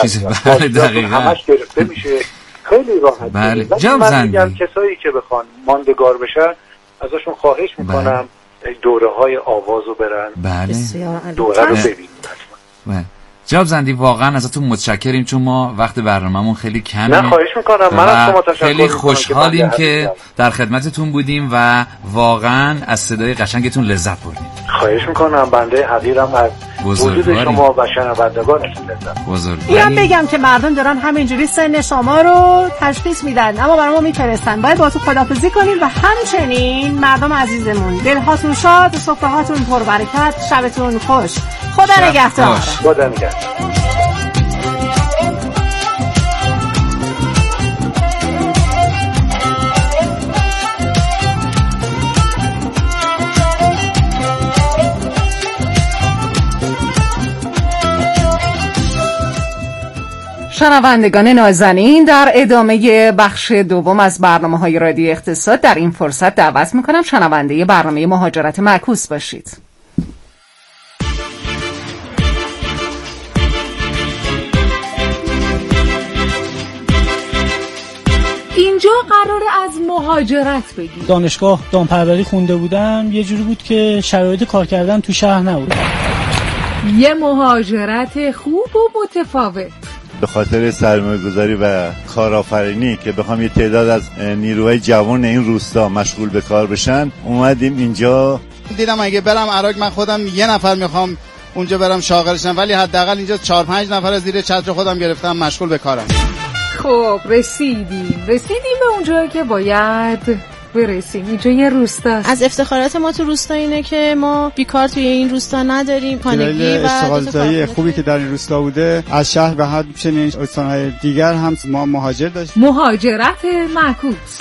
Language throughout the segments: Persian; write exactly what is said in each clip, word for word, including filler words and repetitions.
بله دقیقاً همش گرفته میشه، خیلی راحت. بله جواب زندگی کسایی که بخوان ماندگار بشن ازشون خواهش میکنم دوره های آوازو برن. بله دوره رو ببینن. بله جواب زندی واقعا ازتون متشکریم چون ما وقت برنامه‌مون خیلی کمه. نه خواهش میکنم، من از شما تشکر خیلی خوشحالیم که, که در خدمتتون بودیم و واقعا از صدای قشنگتون لذت بردیم. خواهش میکنم، بنده حقیرم از وجود شما و شنوندگانتون لذت. بزرگواریم. بگم که مردم دارن همینجوری سن شما رو تشخیص میدن اما برای ما میفرستن. باید با تو خداحافظی کنیم و همچنین مردم عزیزمون دلهاتون شاد، سفرهاتون پربرکت، شبتون خوش. خدا نگهدار. خدا نگهدار. شنوندگان نازنین، در ادامه بخش دوم از برنامه‌های رادیو اقتصاد در این فرصت دعوت می‌کنم شنونده برنامه مهاجرت معکوس باشید. اینجا قراره از مهاجرت بگیم. دانشگاه دامپروری خونده بودم، یه جوری بود که شرایط کار کردن تو شهر نبود. یه مهاجرت خوب و متفاوت. به خاطر سرمایه‌گذاری و کارآفرینی که بخوام یه تعداد از نیروهای جوان این روستا مشغول به کار بشن اومدیم اینجا. دیدم اگه برم عراق من خودم یه نفر میخوام اونجا برم شاغلشم، ولی حداقل اینجا چهار پنج نفر از زیر چتر خودم گرفتم مشغول به کارم. خب رسیدیم رسیدیم به اونجایی که باید برسیم. اینجا یه روستاست. از افتخارات ما تو روستا اینه که ما بیکار توی این روستا نداریم. خانگی و اشتغالزایی خوبی که در این روستا بوده. از شهر به حد چنین استان‌های دیگر هم ما مهاجر داشتیم. مهاجرت معکوس.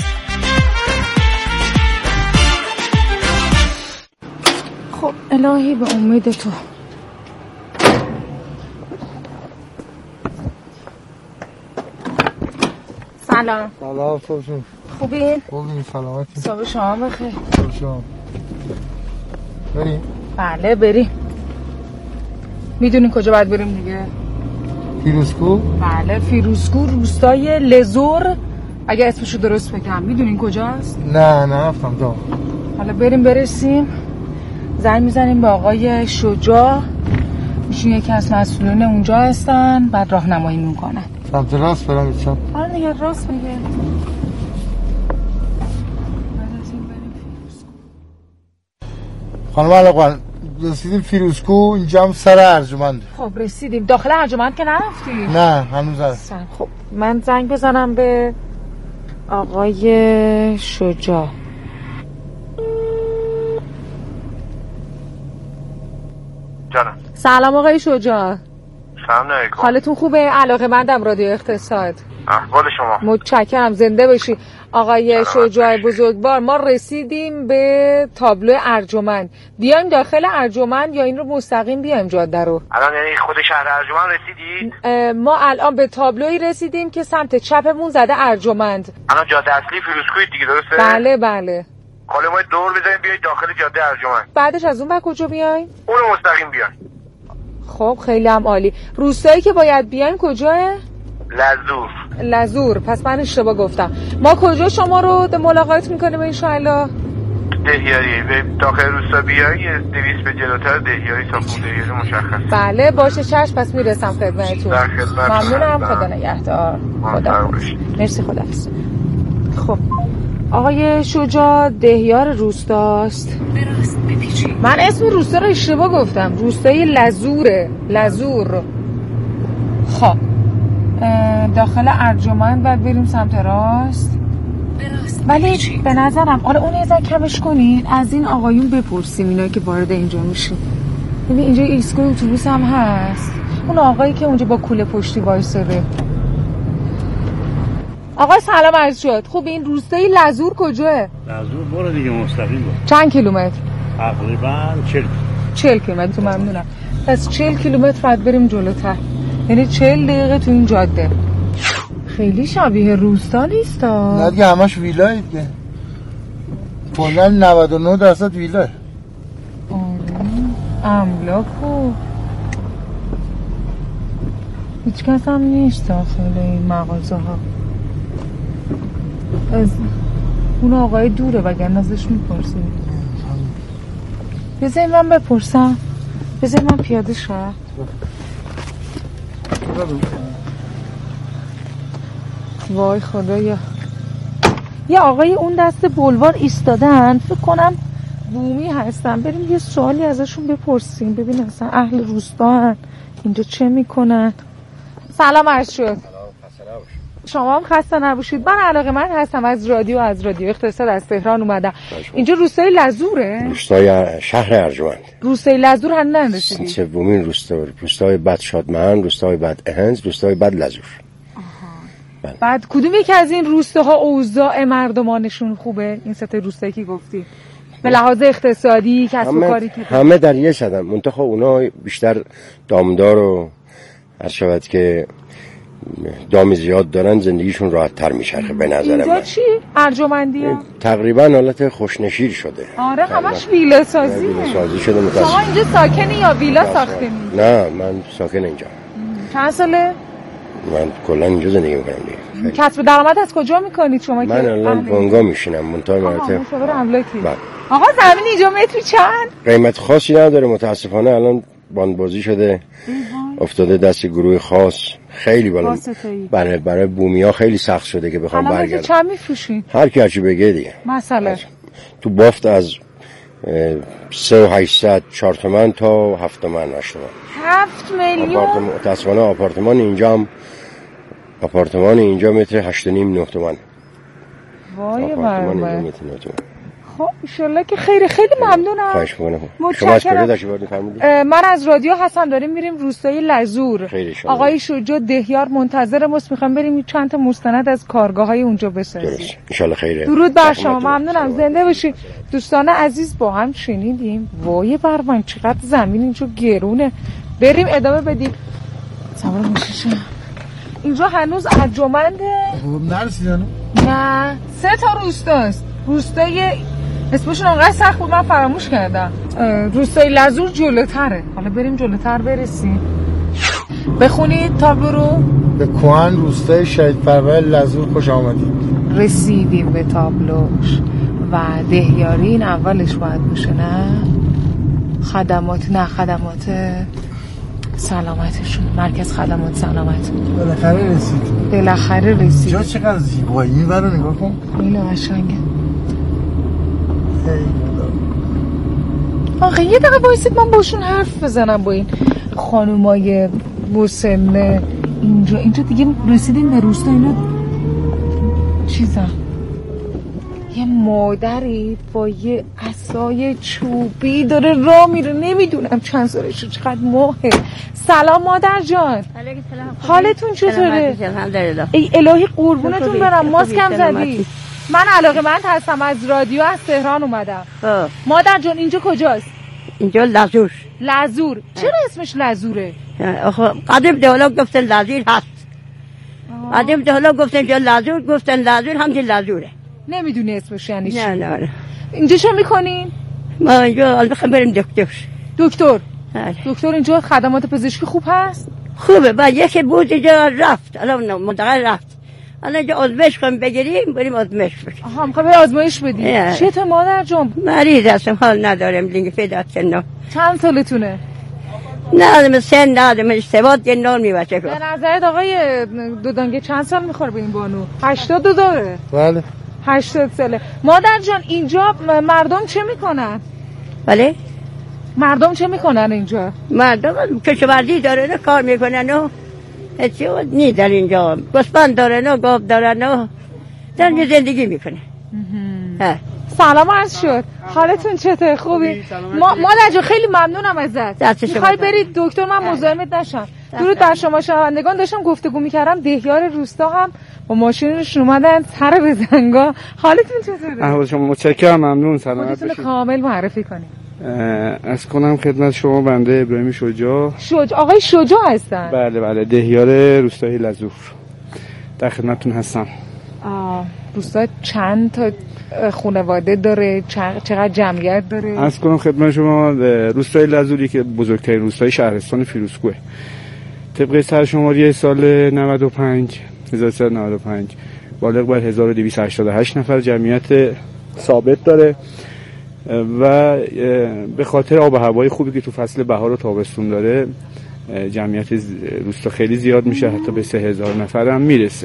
خب الهی به امید تو. سلام. سلام صبحتون. خوبین؟ خوبین سلامتی. صبح شما بخیر. صبح شما. بریم؟ بله بریم. میدونین کجا باید بریم دیگه؟ فیروزکو؟ بله فیروزکو، روستای لزور اگه اسمشو درست بگم. میدونین کجاست؟ نه نه رفتم دا. حالا بریم برسیم، زنگ میزنیم به آقای شجاع، ایشون یکی از مسئولین اونجا هستن، بعد راهنمایی میکنن. سمت راست برم چپ؟ آره دیگه راست میگه. خانم علاقوان رسیدیم فیروزکو، اینجا هم سر ارجمند. خب رسیدیم. داخل ارجمند که نرفتی؟ نه هنوز هست. خب من زنگ بزنم به آقای شجاع. جانم. سلام آقای شجاع. سلام علیکم. حالتون خوبه؟ علاقه‌مندم رادیو اقتصاد. احوال شما؟ متشکرم، زنده باشی. آقای شجاع بزرگوار، ما رسیدیم به تابلو ارجمند. بیایم داخل ارجمند یا این رو مستقیم بیایم جاده رو؟ الان یعنی خود شهر ارجمند رسیدید؟ ما الان به تابلویی رسیدیم که سمت چپمون زده ارجمند. الان جاده اصلی فیروزکوی دیگه درسته؟ بله بله. حالا ما دور بزنیم بیاید داخل جاده ارجمند. بعدش از اون بعد کجا بیایم؟ اون رو مستقیم بیاین. خب خیلی هم عالی. روستایی که باید بیایم کجاه؟ لزور. لزور. پس من اشتباه گفتم. ما کجا شما رو ملاقات میکنیم انشاءالله؟ دهیاری. به داخل روستا بیایی دویست به جلوتر دهیاری ساختمون دهیاری مشخص. بله باشه چشم، پس میرسم خدمتتون. در خدمت. ممنونم. خدا نگهدار. خدا. مرسی خدا حافظ. خب آقای شجاع دهیار روستاست. براست بپیچی. من اسم روستا رو اشتباه گفتم. روستای لزوره. لزور. خب داخل ارجمند بعد بریم سمت راست. ولی به نظرم آره اون یه ذره کمش کنین، از این آقایون بپرسیم اینا که وارد اینجا میشین. ببین اینجا ایستگاه اتوبوس هم هست. اون آقایی که اونجا با کوله پشتی وایساده. آقا سلام عرض شد. خوب این روستای لزور کجاه؟ لزور برو دیگه مستقیم برو. چند کیلومتر؟ تقریبا چهل. چهل کیلومتر. تو ممنونم. پس چهل کیلومتر بعد بریم جلوتر. یعنی چهل دقیقه تو این جاده. خیلی شبیه روستا نیست ها. نه دیگه همش ویلاه دیگه. کلا نود و نه درصد ویلاه. آره. املاکو. هیچ کس هم نیست داخل این مغازه ها. از اون آقای دوره وگرنه ازش میپرسیم. بذاری من بپرسم، بذاری من پیاده شم. وای خدایا، یه آقای اون دست بلوار ایستادن، فکر کنم بومی هستن. بریم یه سوالی ازشون بپرسیم ببینیم اصلا اهل روستا هن، اینجا چه میکنن. سلام عرض شد. شما هم خسته نباشید. من علاقه‌مند هستم از رادیو از رادیو اقتصاد از تهران اومدم. اینجا روستای لزوره؟ روستای شهر ارجمند. روستای لزور هم نرسیدید؟ سومین روستا، روستای بد شادمهن، روستای بد اهنز، روستای بد لزور. آها. بعد کدوم یکی از این روستاها اوضاع مردمانشون خوبه؟ این سه تا روستایی که گفتی به لحاظ اقتصادی کسب و کاری که همه در یه صدن، منتها اونا بیشتر دامدار و هر شود که دام زیاد دارن زندگیشون راحت تر میچرخه به نظر من. اینجا چی؟ ارجمندی ها؟ تقریبا حالت خوشنشیر شده. آره همش ویلا سازیه. ویلا سازی شده متاسف. شما اینجا ساکنی یا ویلا ساختین؟ نه من ساکن اینجا. چند ساله؟ من کلا اینجا زندگی میکنم دیگه. کسب درآمد از کجا میکنید شما؟ من الان بانگا میشینم منتهای مراتب. مشاور املاکی. آقا زمین اینجا متری چند؟ قیمت خاصی نداره متاسفانه. الان باندبازی شده افتاده دست گروه خاص خیلی بالا. برای برای بومیا خیلی سخت شده که بخوام برگردم. الان چند میفروشین؟ هر کی هرچی بگه دیگه. مثلا تو بافت از سه و هشتصد چهار تومن تا هفت تومن هشت تومن. هفت میلیون؟ متاسفانه آپارتمان اینجا هم آپارتمان اینجا متر هشت و نیم نه تومن. وای برای خب ایشالله که خیلی خیلی ممنونم. خواهش می‌کنم. شما از کجا تشریف فرمودید؟ من از رادیو هستم، داریم میریم روستای لزور. آقای شجاع دهیار منتظر ماست، میخوام بریم چند تا مستند از کارگاه‌های اونجا بسازیم. درست. ان شاء الله خیره. درود بر شما. ممنونم. زنده باشید. دوستان عزیز با هم شنیدیم. وای بر من چقدر زمین اینجا گرونه. بریم ادامه بدیم. سوار میشه. اینجا هنوز ارجمنده؟ نرسیدن؟ نه، سه تا روستاست. روستای اسمشون انقدر سخت بود من فراموش کردم. روستای لزور جلوتره. حالا بریم جلوتر برسیم. بخونید تابلو رو. به کوهن روستای شهید پرور لزور خوش آمدید. رسیدیم به تابلوش و دهیاری این اولش باید باشه نه؟ خدمات نه خدمات سلامتشون، مرکز خدمات سلامت. بالاخره رسید. بالاخره رسید. جا چقدر زیبایی. این ور رو نگاه کن. خیلی قشنگه. آخه یه دقیقه بایستید من باشون حرف بزنم با این خانومای مسن اینجا. اینجا دیگه رسیدیم به روستا. اینا چیزم یه مادری با یه عصای چوبی داره راه میره، نمیدونم چند سالشه، چقدر ماهه. سلام مادر جان. حالتون چطوره؟ ای الهی قربونتون برم. ماسکم زدی. من علاقه‌مند هستم از رادیو از تهران اومدم. آه. مادر جان اینجا کجاست؟ اینجا لزور. لزور. چرا اسمش لزوره؟ آخه قدیم دهلا گفتن لزور هست. قدیم دهلا گفتن اینجا لزور، گفتن لزور همچین لزوره. نمیدونی اسمش یعنی چی؟ نه نه نه. اینجا چه میکنین؟ ما اینجا البته بریم دکتر. دکتر؟ دکتر اینجا خدمات پزشکی خوب هست؟ خوبه. بعد یکی بود اینجا رفت. الان منتقل رفت. الان اینجا آزمایش کنیم بگیریم بریم آزمایش بگیریم. آها میخوای بری آزمایش بدی؟ چطور مادر جون؟ مریض هستم، حال ندارم. لینگ فیدات سنم. چند سالتونه؟ نه آدم سن نه آدم اشتباهات جنان میبچه. به نظرت آقای دودانگه چند سال میخوره به این بانو؟ هشتاد دو داره؟ بله هشتاد ساله. مادر جان اینجا مردم چه میکنن؟ بله؟ مردم چه میکنن اینجا؟ مردم کشاورزی دارن کار میکنن و هیچی نی در اینجا. گوسفند دارن و گاو دارن و در زندگی میکنه. سلام عرض شد. حالتون چطور؟ خوبی؟ ما مادر جان خیلی ممنونم ازت. میخوای برید دکتر من مزاحمت نشم. درود بر شما شنوندگان. داشتم گفتگو میکردم دهیار روستا هم با ماشینش اومدن سر به زنگا. حالتون چطوره؟ احوال شما متشکرم. ممنون. سلامت باشید. کامل معرفی کنید. از کنم خدمت شما بنده ابراهیم شجاع. شجاع آقای شجاع هستن؟ بله بله دهیار روستای لزور در خدمتتون هستم. آه روستا چند تا خانواده داره؟ چقدر جمعیت داره؟ از کنم خدمت شما روستای لزوری که بزرگترین روستای شهرستان فیروزکوه. طبق سرشماری سال نود و پنج هزار و سیصد و نود و پنج بالغ بر هزار و دویست و هشتاد و هشت نفر جمعیت ثابت داره و به خاطر آب و هوای خوبی که تو فصل بهار و تابستون داره جمعیت روستا خیلی زیاد میشه، حتی به سه هزار نفر هم میرسه.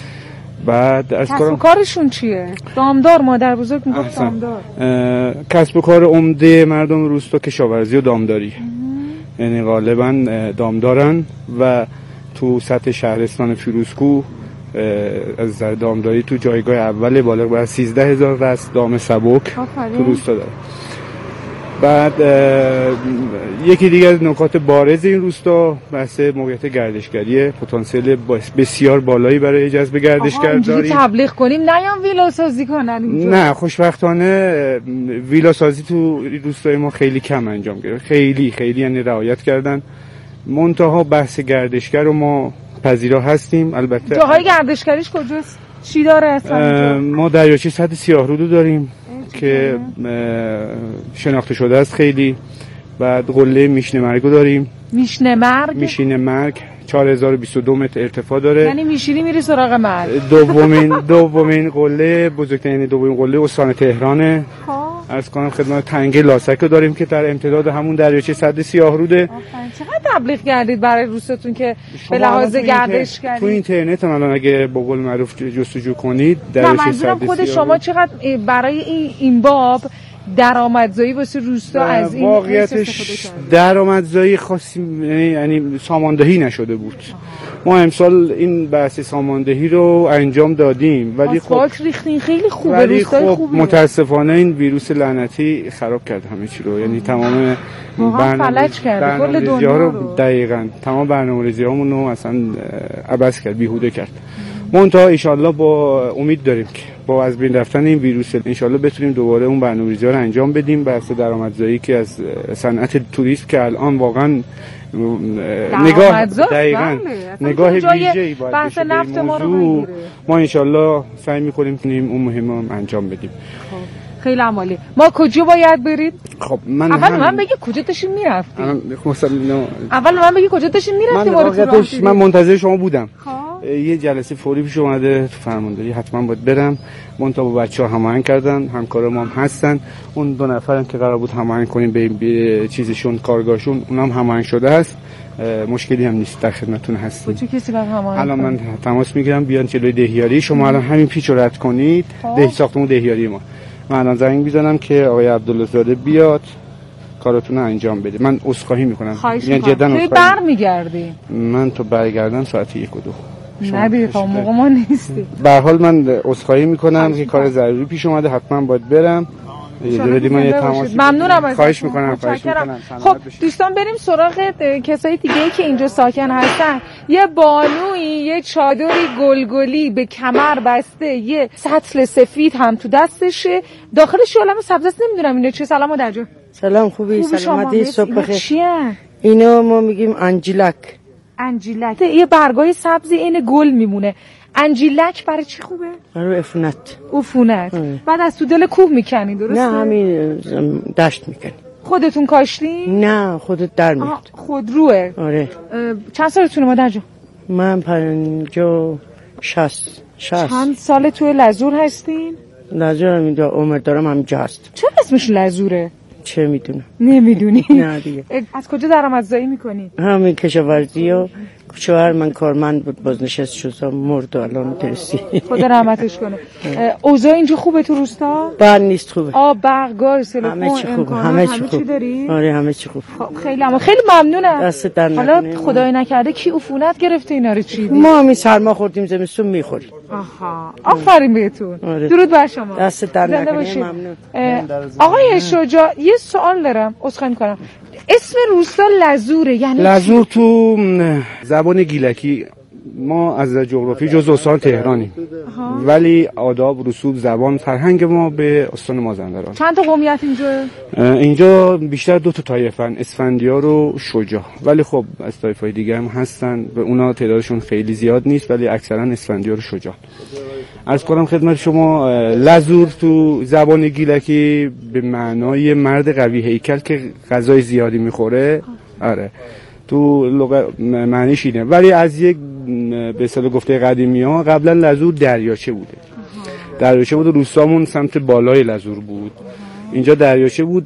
بعد از کسب و کارشون چیه؟ دامدار، مادر بزرگ میگفت دامدار. کسب و کار عمده مردم روستا کشاورزی و دامداری، یعنی غالبا دامدارن و تو سطح شهرستان فیروزکوه از نظر دامداری تو جایگاه اول بالغ بر سیزده هزار رست دام سبک تو روستا داره. بعد یکی دیگه از نکات بارز این روستا بحث موقعیت گردشگری، پتانسیل بسیار بالایی برای جذب گردشگر داریم. تبلیغ کنیم نیام ویلا سازی کنن اینجا؟ نه، خوشبختانه ویلا سازی تو روستای ما خیلی کم انجام گرفت، خیلی خیلی یعنی رعایت کردن. منتها بحث گردشگر رو ما پذیرا هستیم. البته جاهای گردشگریش کجاست؟ چی داره اصلا؟ ما دریاچه سد سیاهرودو داریم که شناخته شده است خیلی. بعد قله میشنه مرگو داریم. میشنه مرگ؟ میشینه مرگ چهار هزار و بیست و دو متر ارتفاع داره، یعنی میشینی میری سراغ مرگ. دومین دومین قله بزرگترین یعنی دومین قله استان تهرانه. عرض کنم خدمت تنگه لاسک رو داریم که در امتداد همون دریاچه سد سیاهروده. چقدر تبلیغ کردید برای روستاتون که به لحاظ گردشگری؟ تو اینترنت هم الان اگه با قول معروف جستجو کنید دریاچه سد خود شما چقدر برای این این باب درآمدزایی واسه روستا از این واقعیتش درآمدزایی خاصی یعنی ساماندهی نشده بود. ما امسال این بحث ساماندهی رو انجام دادیم ولی خب ریختین خیلی خوبه، ولی روستای خب خوبه. متاسفانه این ویروس لعنتی خراب کرد همه چی رو، یعنی تمام فلج کرد کل دنیا رو. دقیقاً تمام برنامه‌ریزیامون رو اصلا عبث کرد، بیهوده کرد. منتها ان شاءالله با امید داریم که با از بین رفتن این ویروس ان شاءالله بتونیم دوباره اون برنامه‌ریزی‌ها رو انجام بدیم. بحث درآمدزایی که از صنعت توریسم که الان واقعا نگاه دقیقاً نگاه ویژه‌ای باید بحث نفت ما رو ما ان شاءالله سعی می‌کنیم کنیم اون مهم رو انجام بدیم. خیلی عالی. ما کجا باید بریم؟ خب من اول من بگی کجا داشتین میرفتید؟ مثلا اول من بگی کجا داشتین میرفتید؟ من من منتظر شما بودم. یه جلسه فوری پیش اومده تو فرمانداری، حتما باید برم. منتها با بچه‌ها هماهنگ کردن، همکار ما هم هستن. اون دو نفرم که قرار بود هماهنگ کنیم به, به چیزشون کارگاهشون، اونم هماهنگ شده است. مشکلی هم نیست، در خدمتتون هستیم. چه کسی بعد هماهنگ؟ الان من تماس میگیرم بیان جلوی دهیاری شما. الان همین پیچ رو رد کنید، ده ساختمون دهیاری ما. من الان زنگ میزنم که آقای عبدالله زاده بیاد کاراتون رو انجام بده. من عذرخواهی میکنم، یعنی جدا عذرخواهی. برمیگردی؟ من تو برگردم ساعت یک و دو. نه دیگه تا موقع ما نیستی. به هر حال من عذرخواهی میکنم که کار ضروری پیش اومده، حتما باید برم. من یه تماس ممنونم ازت. خواهش میکنم خواهش میکنم. خب دوستان بریم سراغ کسایی دیگه که اینجا ساکن هستن. یه بانویی یه چادری گلگلی به کمر بسته، یه سطل سفید هم تو دستشه، داخلش عالم سبز است. نمیدونم اینا چه. سلام مادر جون. سلام، خوبی؟ سلامتی، صبح بخیر. چیه اینا؟ ما میگیم انجیلک. انجیلک یه برگای سبزی این گل میمونه. انجیلک برای چی خوبه؟ برای عفونت. عفونت. بعد از تو دل کوه میکنی درسته؟ نه، همین دشت میکنی. خودتون کاشتین؟ نه، خودت در میاد. خودروه؟ آره. چند سالتونه مادر جون؟ من پنجاه شصت. چند سال توی لزور هستین؟ لزور هم اینجا عمر دارم، همینجا هست. چه اسمش لزوره؟ چه میدونم. نمیدونی؟ نه دیگه. از کجا درآمدزایی میکنی؟ همین کشاورزی و شوهر من کارمند بود، بازنشست شد مرد و الان درستی. خدا رحمتش کنه. اوضاع اینجا خوبه تو روستا؟ بد نیست، خوبه. آب، برق، گاز، تلفن، همه چی خوبه. همه چی خوبه. داری؟ آره همه چی خوبه. خب خیلی اما خیلی ممنونم. دست در نکنه. حالا خدای نکرده کی عفونت گرفته اینا رو چیدی؟ ما همین سرما خوردیم، زمستون میخوریم. آها. آفرین بهتون. آره. درود بر شما. دست در نکنه. ممنون. آقای شجاع یه سوال دارم. عذرخواهی می‌کنم. اسم روستا لزوره یعنی لزور تو زبان گیلکی ما از جغرافی جز استان تهرانیم، ولی آداب، رسوم، زبان، فرهنگ ما به استان مازندران. چند تا قومیت اینجا؟ اینجا بیشتر دو تا طایفن، اسفندیار و شجاع، ولی خب از طایف‌های دیگه هم هستن، به اونا تعدادشون خیلی زیاد نیست، ولی اکثرا اسفندیار و شجاع. عرض کنم خدمت شما لزور تو زبان گیلکی به معنای مرد قوی هیکل که غذای زیادی میخوره. آره. تو لغت معنیش اینه. ولی از یک به اصطلاح گفته قدیمی ها قبلا لزور دریاچه بوده. دریاچه بود، روستامون سمت بالای لزور بود. اینجا دریاچه بود.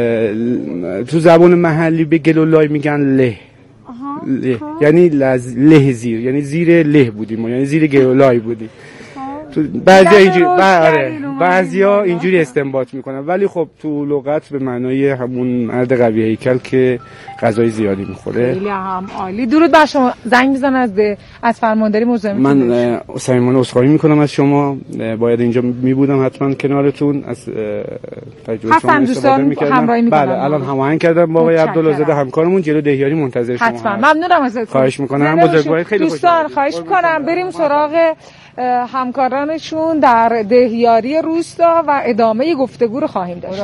تو زبان محلی به گلولای میگن له. له. یعنی لز... له زیر، یعنی زیر له بودیم، یعنی زیر گلولای بودیم. بعضیا اینجوری بله بعضیا اینجوری استنباط میکنن، ولی خب تو لغت به معنای همون مرد قوی هیکل که غذای زیادی میخوره. خیلی هم عالی. درود بر شما. زنگ میزنن از از فرمانداری مزاحم. من صمیمانه عذرخواهی میکنم از شما، باید اینجا میبودم حتما کنارتون، از تجربه شما استفاده میکردم. بله الان هماهنگ کردم با آقای عبدالله همکارمون، جلو دهیاری منتظر شما. حتما ممنونم ازتون. خواهش میکنم. بزرگوارید. خیلی خوشحالم. دوستان خواهش میکنم بریم سراغ همکارانشون در دهیاری روستا و ادامه گفتگو رو خواهیم داشت.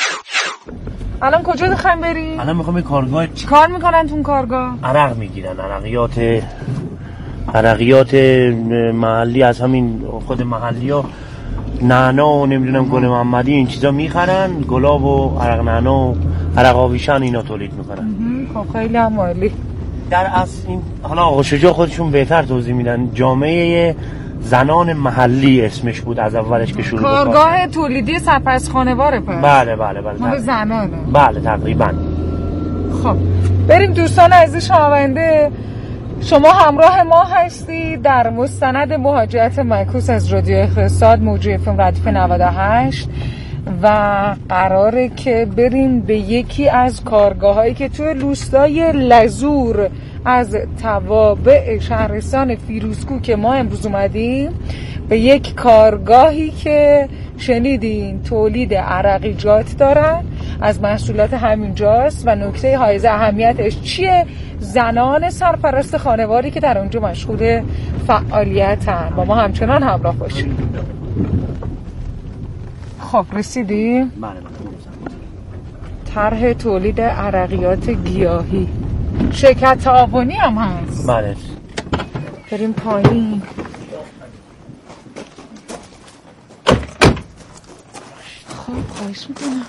الان کجا میخوایم بریم؟ الان میخوام یه کارگاه. چی کار میکنن تو کارگاه؟ عرق میگیرن، عرقیات عرقیات محلی از همین خود محلی ها، نعنا و نمیدونم گل محمدی این چیزا میخرن، گلاب و عرق نعنا و عرق آویشن اینا تولید میکنن. خب خیلی هم عالی. در اصل این حالا آقا شجاع خودشون بهتر توضیح میدن، جامعه زنان محلی اسمش بود از اولش که شروع کارگاه تولیدی سرپرست خانواره. پس بله بله بله ما زنانه. بله تقریبا. خب بریم دوستان عزیز شنونده، شما همراه ما هستی در مستند مهاجرت معکوس از رادیو اقتصاد موجی اف ام ردیف نود و هشت و قراره که بریم به یکی از کارگاهایی که توی روستای لزور از توابع شهرستان فیروزکو که ما امروز اومدیم، به یک کارگاهی که شنیدین تولید عرقیجات دارن، از محصولات همینجاست و نکته حائز اهمیتش چیه؟ زنان سرپرست خانواری که در اونجا مشغول فعالیتن. با ما همچنان همراه باشید. خب رسیدی؟ بله. طرح تولید عرقیات گیاهی، شرکت تعاونی هم هست. بله. بریم پایین. خب خواهش میکنم.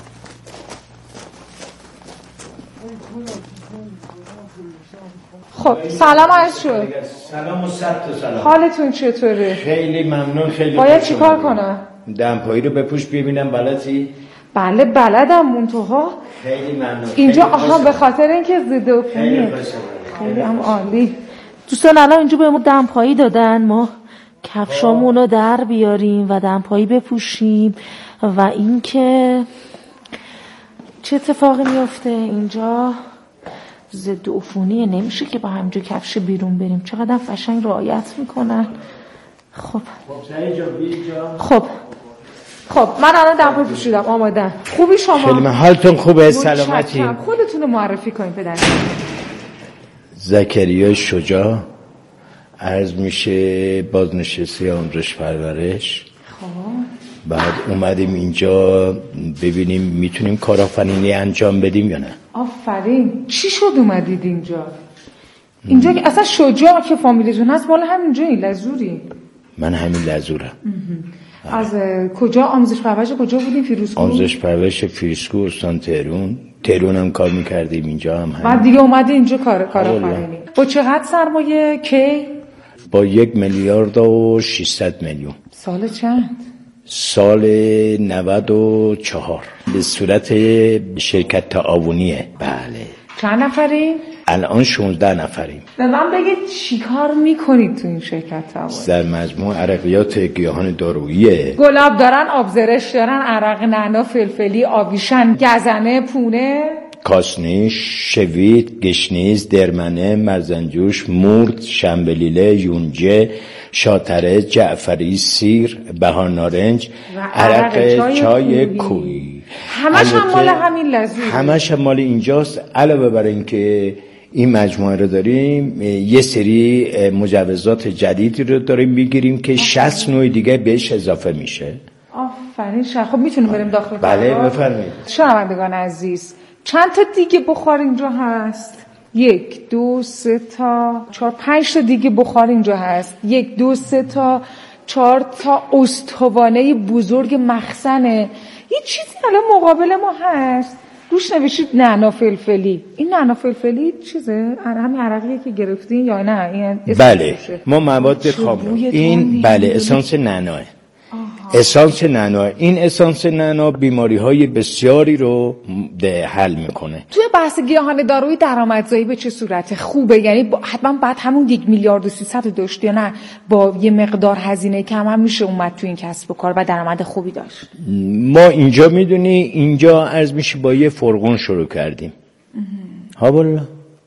خب سلام عرض شد. سلام و صد تا سلام. حالتون چطوره؟ خیلی ممنون. خیلی باید چی کار کنم؟ دمپایی رو بپوش ببینم بلدی؟ بله بلدم. منتها خیلی ممنون. اینجا آها به خاطر اینکه ضد عفونیه. خیلی هم عالی. دوستان الان اینجا به ما دمپایی دادن، ما کفشامون رو در بیاریم و دمپایی بپوشیم و اینکه چه اتفاقی میفته اینجا ضد عفونیه، نمیشه که با همینجا کفش بیرون بریم. چقدر قشنگ رعایت میکنن. خب خب خب من الان دمپایی پوشیدم، آمادم. خوبی شما؟ خیلی من حالتون خوبه؟ سلامتی؟ خودتون رو معرفی کنید پدر. زکریا شجاع، عرض میشه بازنشسته آموزش پرورش. خب بعد اومدیم اینجا ببینیم میتونیم کارآفرینی انجام بدیم یا نه. آفرین. چی شد اومدید اینجا؟ اینجا که اصلا شجاع که فامیلیتون هست مال همینجا این لزوری؟ من همین لزورم. از کجا آموزش پرورش کجا بودیم؟ فیروزکو؟ آموزش پرورش فیروزکو استان تهران. تهران هم کار میکردیم، اینجا هم همین. بعد دیگه اومدی اینجا کار کارآفرینی. با چقدر سرمایه کی؟ با یک میلیارد و ششصد میلیون. سال چند؟ سال نود و چهار به صورت شرکت تعاونیه. بله. چند نفرین؟ الان شانزده نفریم. به من بگید چی کار میکنید تو این شرکت تعاونی؟ در مجموع عرقیات گیاهان داروییه. گلاب دارن، آبزرش دارن، عرق نعنا، فلفلی، آویشن، گزنه، پونه، کاسنیش، شوید، گشنیز، درمنه، مرزنجوش، مورد، شنبلیله، یونجه، شاتره، جعفری، سیر، بهار نارنج، عرق چای, چای کوی. همش هم مال همین لزوره. همش هم مال اینجاست. علاوه بر این که این مجموعه رو داریم، یه سری مجوزات جدیدی رو داریم میگیریم که شصت نوع دیگه بهش اضافه میشه. آفرین. خب میتونیم بریم داخل؟ بله بفرمایید. شنوندگان عزیز، چند تا دیگه بخار اینجا هست؟ یک دو سه تا چهار پنج تا دیگه بخار اینجا هست. یک دو سه تا چهار تا استوانه بزرگ مخزنه. یه چیزی الان مقابل ما هست روش نوشید نعنا فلفلی. این نعنا فلفلی چیزه؟ همین عرقیه که گرفتین یا نه؟ این بله ما مواد خام این بله اسانس نعناه. اسانس نعنا، این اسانس نعنا بیماری های بسیاری رو حل میکنه. توی بحث گیاهان دارویی درآمدزایی به چه صورته؟ خوبه؟ یعنی حتما بعد همون یک میلیارد و سیصد داشت یا نه با یه مقدار هزینه کم هم میشه اومد تو این کسب و کار و درآمد خوبی داشت؟ ما اینجا میدونی اینجا عرض میشه با یه فرغون شروع کردیم. ها والا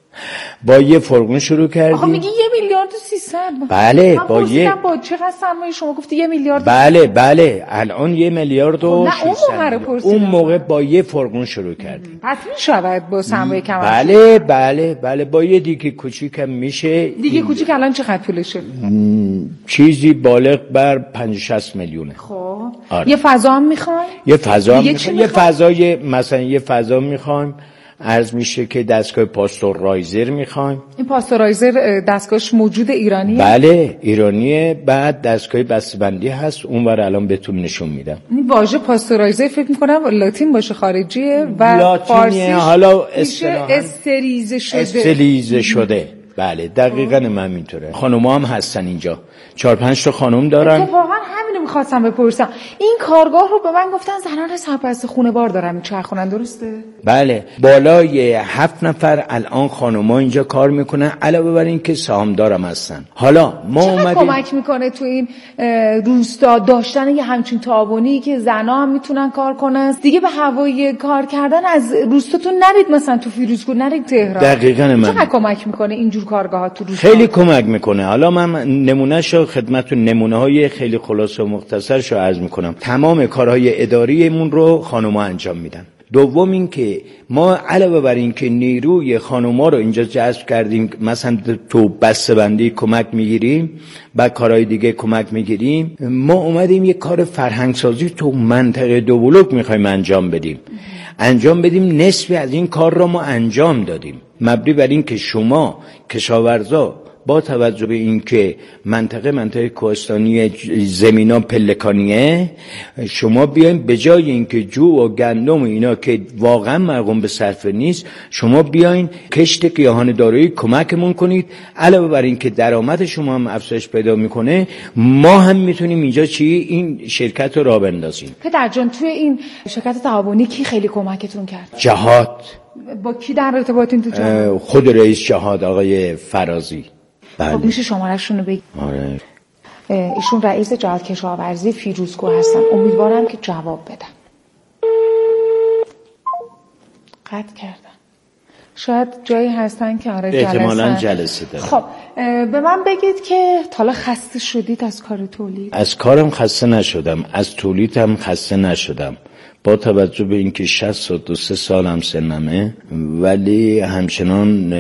با یه فرغون شروع کردیم. آخه میگی یه میلیارد و سیصد؟ بله با یه با چقدر سرمایه شما گفتی یه میلیارد؟ بله بله الان یه میلیارد و نه اون موقع رو پرسیدم. اون موقع با یه فرغون شروع کردیم. پس میشود با سرمایه کم؟ بله بله بله با یه دیگه کوچیکم میشه. دیگه کوچیک الان چقدر پولشه؟ چیزی بالغ بر پنجاه شصت میلیونه. خب آره. یه فضا هم میخوای؟ یه فضا هم میخوای؟ یه فضای مثلا یه فضا میخوایم عرض میشه که دستگاه پاستورایزر میخوایم. این پاستورایزر دستگاهش موجود ایرانیه؟ بله ایرانیه. بعد دستگاه بسته‌بندی هست اونور الان بهتون نشون میدم. این واژه پاستورایزر فکر میکنم لاتین باشه خارجیه و فارسیش حالا استریزه شده. استریزه شده بله دقیقاً من اینطوره. خانوما هم هستن اینجا چهار پنج تا خانم دارن. اتفاقا همینو میخواستم بپرسم. این کارگاه رو به من گفتن زنان سرپرست خونه بار دارن میچرخونن درسته؟ بله بالای هفت نفر الان خانوما اینجا کار میکنن علاوه بر این که سهامدارم هستن. حالا ما اومدیم کمک میکنه تو این روستا داشتن یه همچین تعاونی که زنا هم میتونن کار کنن دیگه به هوای کار کردن از روستاتون نرید مثلا تو فیروزکوه نرید تهران. دقیقاً من چقدر کمک میکنه اینجور کارگاه‌ها تو روستا؟ خیلی کمک میکنه. حالا من نمونهشو خدمتتون نمونه‌های خیلی خلاصه و مختصرشو عرض میکنم. تمام کارهای اداریمون رو خانوما انجام میدن. دوم این که ما علاوه بر این که نیروی خانوما رو اینجا جذب کردیم مثلا تو بسته‌بندی کمک میگیریم و کارهای دیگه کمک میگیریم ما اومدیم یه کار فرهنگسازی تو منطقه دو بلوک میخوایم انجام بدیم. انجام بدیم نصفی از این کار رو ما انجام دادیم مبنی بر این که شما کشاورزا با توجه به این که منطقه منطقه کوهستانی زمینا پلکانیه شما بیاین به جای اینکه جو و گندم و اینا که واقعا مرغوم به صرفه نیست شما بیاین کشت گیاهان دارویی کمکمون کنید. علاوه بر این که درآمد شما هم افزایش پیدا میکنه ما هم میتونیم اینجا چی این شرکت رو راه بندازیم. پدر جان توی این شرکت تعاونی کی خیلی کمکتون کرد؟ جهاد. با کی در ارتباطین تو جهاد؟ خود رئیس جهاد آقای فرازی. بله. خب میشه شماره‌شون رو بگید؟ آره. ایشون رئیس جهاد کشاورزی فیروزکوه هستن. امیدوارم که جواب بدن. قطع کردن. شاید جایی هستن که آره جلسه. احتمالاً جلسه دارن. خب به من بگید که حالا خسته شدید از کار تولید؟ از کارم خسته نشدم، از تولیدم خسته نشدم. با توجه به اینکه شصت و دو سالم سنمه ولی همچنان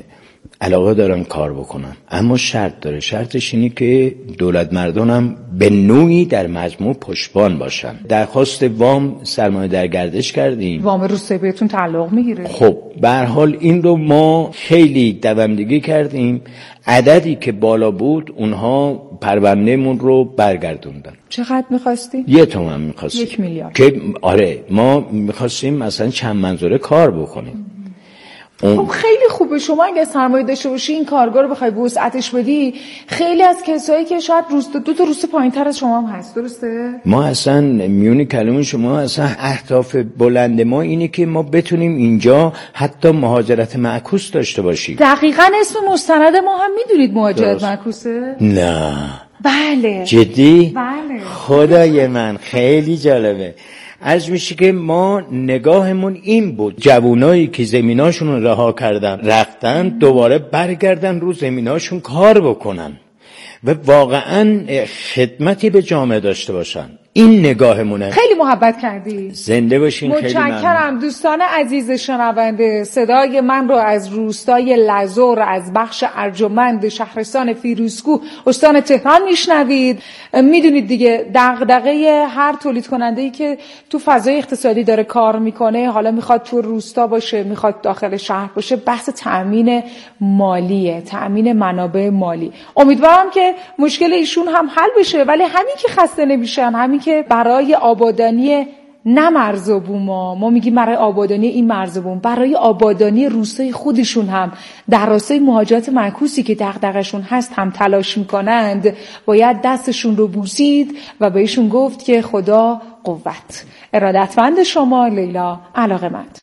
علاقه دارم کار بکنم. اما شرط داره. شرطش اینه که دولت مردانم به نوعی در مجموع پشتبان باشن. درخواست وام سرمایه در گردش کردیم. وام روسیه بهتون تعلق میگیره؟ خب به هر حال این رو ما خیلی دوامدگی کردیم. عددی که بالا بود اونها پروندهمون رو برگردوندن. چقدر میخواستی؟ یه تومن میخواستیم. یک میلیارد. که آره ما میخواستیم مثلا چند منظوره کار بکنیم. خب خیلی خوبه. شما اگه سرمایه داشته باشی این کارگاه رو بخوای وسعتش بدی خیلی از کسایی که شاید روستا دو تا روستا پایین‌تر از شما هم هست درسته؟ ما اصلا میون کلمه شما اصلا اهداف بلند ما اینه که ما بتونیم اینجا حتی مهاجرت معکوس داشته باشیم. دقیقاً اسم مستند ما هم میدونید مهاجرت معکوسه؟ نه. بله. جدی؟ بله. خدای من خیلی جالبه. عرض میشه که ما نگاهمون این بود جوانایی که زمیناشون رو رها کردن رفتن دوباره برگردن رو زمیناشون کار بکنن و واقعا خدمتی به جامعه داشته باشن. این نگاهمونه. خیلی محبت کردی. زنده باشین. خیلی ممنون. متشکرم دوستان عزیز شنونده. صدای من رو از روستای لزور از بخش ارجمند شهرستان فیروزکوه استان تهران میشنوید. میدونید دیگه دغدغه هر تولید کننده‌ای که تو فضای اقتصادی داره کار میکنه حالا میخواد تو روستا باشه میخواد داخل شهر باشه بحث تأمین مالیه، تأمین منابع مالی. امیدوارم که مشکل ایشون هم حل بشه ولی همین که خسته نمیشن همین که برای آبادانی نه مرز و بوما، ما میگیم برای آبادانی این مرز و بوم، برای آبادانی روستای خودشون هم در راستای مهاجرت معکوسی که دغدغه‌شون هست هم تلاش میکنند، باید دستشون رو بوسید و بهشون گفت که خدا قوت. ارادتمند شما، لیلا علاقه‌مند.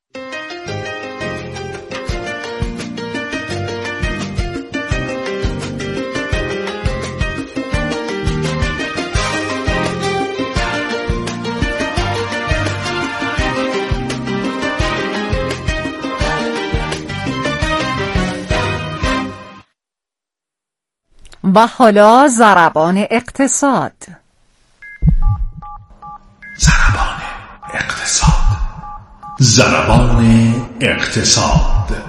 و حالا ضربان اقتصاد. ضربان اقتصاد. ضربان اقتصاد.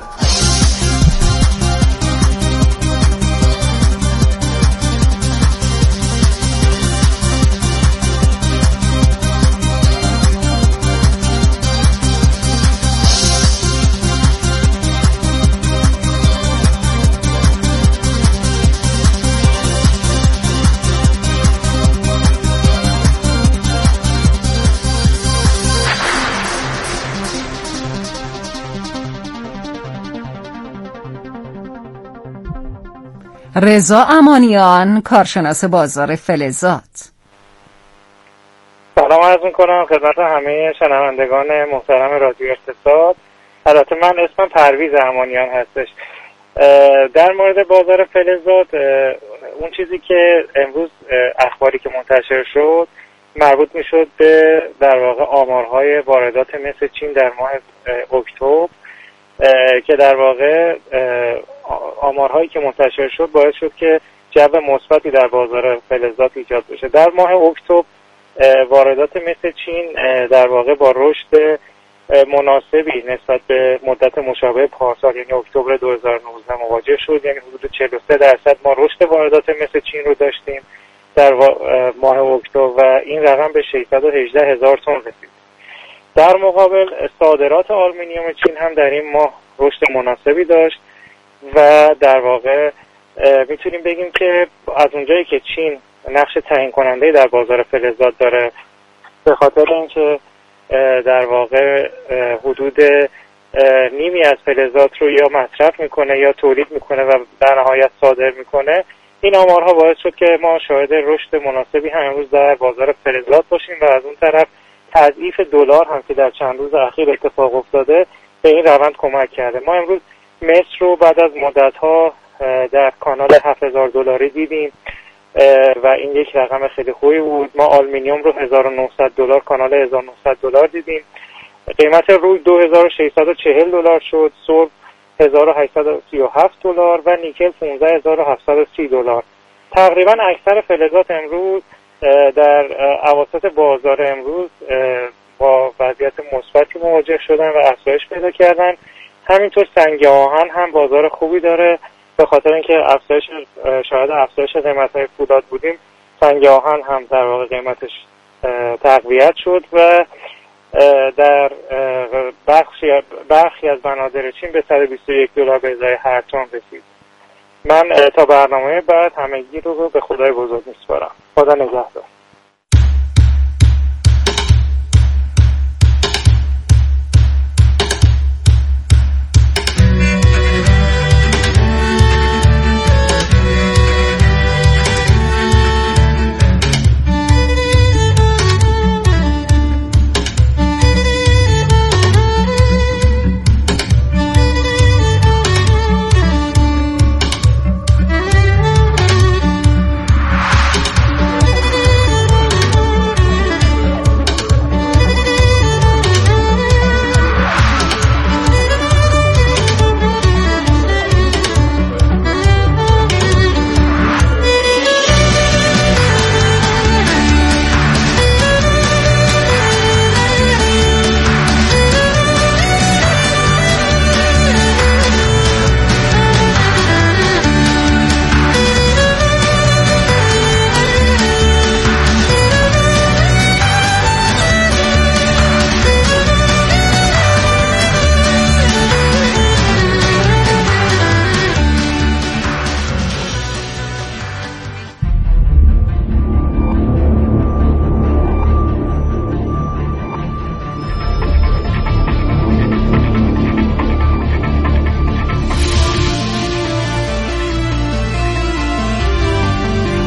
رضا امانیان، کارشناس بازار فلزات. سلام عرض میکنم خدمت همه شنوندگان محترم رادیو اقتصاد. البته من اسمم پرویز امانیان هستش. در مورد بازار فلزات، اون چیزی که امروز اخباری که منتشر شد مربوط میشد به در واقع آمارهای واردات مس چین در ماه اکتبر که در واقع آمارهایی که منتشر شد باعث شد که جو مثبتی در بازار فلزات ایجاد بشه. در ماه اکتبر واردات مس چین در واقع با رشد مناسبی نسبت به مدت مشابه پارسال یعنی اکتبر دو هزار و نوزده مواجه شد، یعنی حدود چهل و سه درصد ما رشد واردات مس چین رو داشتیم در ماه اکتبر و این رقم به ششصد و هجده هزار تن رسید. در مقابل صادرات آلومینیوم چین هم در این ماه رشد مناسبی داشت و در واقع میتونیم بگیم که از اونجایی که چین نقش تعیین کننده در بازار فلزات داره به خاطر اینکه در واقع حدود نیمی از فلزات رو یا مصرف میکنه یا تولید میکنه و در نهایت صادر میکنه، این آمارها باعث شد که ما شاهد رشد مناسبی هم امروز در بازار فلزات باشیم و از اون طرف تضعیف دلار هم که در چند روز اخیر اتفاق افتاده به این روند کمک کرده. ما امروز مس رو بعد از مدت‌ها در کانال هفت هزار دلاری دیدیم و این یک رقم خیلی خوبی بود. ما آلومینیوم رو هزار و نهصد دلار کانال هزار و نهصد دلار دیدیم. قیمت روی دو هزار و ششصد و چهل دلار شد، سرب هزار و هشتصد و سی و هفت دلار و نیکل پانزده هزار و هفتصد و سی دلار. تقریبا اکثر فلزات امروز در اواسط بازار امروز با وضعیت مثبتی مواجه شدن و افزایش پیدا کردن. همینطور سنگ آهن هم بازار خوبی داره به خاطر اینکه افزایش شاید افزایش قیمت‌های فولاد بودیم، سنگ آهن هم در واقع قیمتش تقویت شد و در بخشی برخی از بنادر چین به صد و بیست و یک دلار به ازای هر تن رسید. من تا برنامه بعد همگی رو به خدای بزرگ میسپارم. خدا نگهدار.